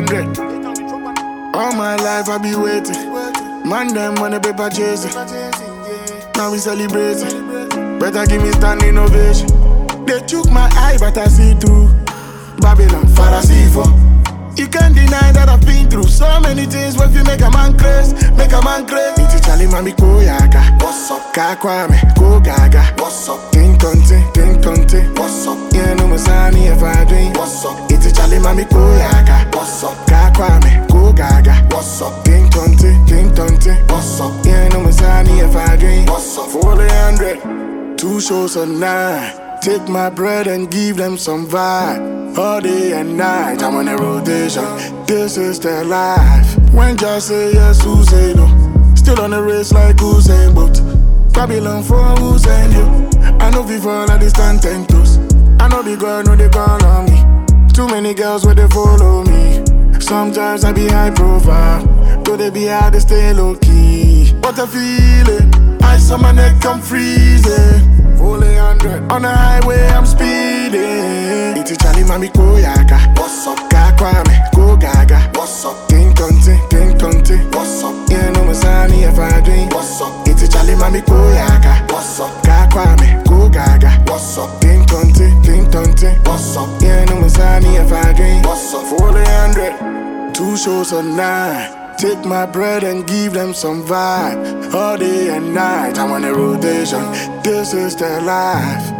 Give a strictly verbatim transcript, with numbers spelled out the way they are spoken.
hundred. All my life I be waiting. Man, them when the paper chasing. Now we celebrating. Better give me standing ovation. They took my eye, but I see through. Babylon, Father, see for. You can't deny that I've been through so many things. When you make a man crazy, make a man crazy. It's Charlie Mami Koyaka. What's up? Kakwame, go gaga. What's up? Ting tonte, ting tonte. What's up? Yeah, no masani if I drink. What's up? It's Charlie Mami Koyaka. What's up? Kakwame, go gaga. What's up? Ting tonte, ting tonte. What's up? Yeah, no masani if I drink. What's up? four hundred, two shows a night. Take my bread and give them some vibe. All day and night, I'm on a rotation. This is their life. When just say yes, who say no? Still on the race like Usain Bolt. Babylon for Usain you. I know we fall at distant ten toes. I know the girl know they call on me. Too many girls where they follow me. Sometimes I be high profile. Though they be hard to stay low key. What a feeling. Ice on my neck, I'm freezing. Fully hundred. On the highway, I'm speeding. It's Charlie Mami Koyaka. What's up? Kakwame, go gaga. What's up? Ting tonte, ting tonte. What's up? Yeah, no masani if I drink. What's up? It's Charlie Mami Koyaka. What's up? Kakwame, go gaga. What's up? Ting tonte, ting tonte. What's up? Yeah, no masani if I drink. What's up? Fully hundred. Two shows a night. Take my bread and give them some vibe. All day and night, I'm on a rotation. This is their life.